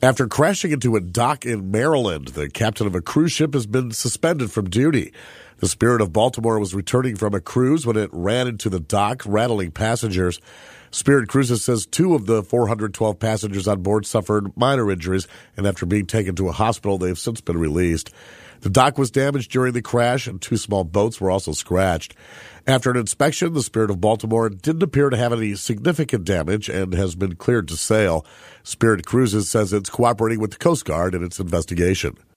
After crashing into a dock in Maryland, the captain of a cruise ship has been suspended from duty. The Spirit of Baltimore was returning from a cruise when it ran into the dock, rattling passengers. Spirit Cruises says 2 of the 412 passengers on board suffered minor injuries, and after being taken to a hospital, they've since been released. The dock was damaged during the crash, and 2 small boats were also scratched. After an inspection, the Spirit of Baltimore didn't appear to have any significant damage and has been cleared to sail. Spirit Cruises says it's cooperating with the Coast Guard in its investigation.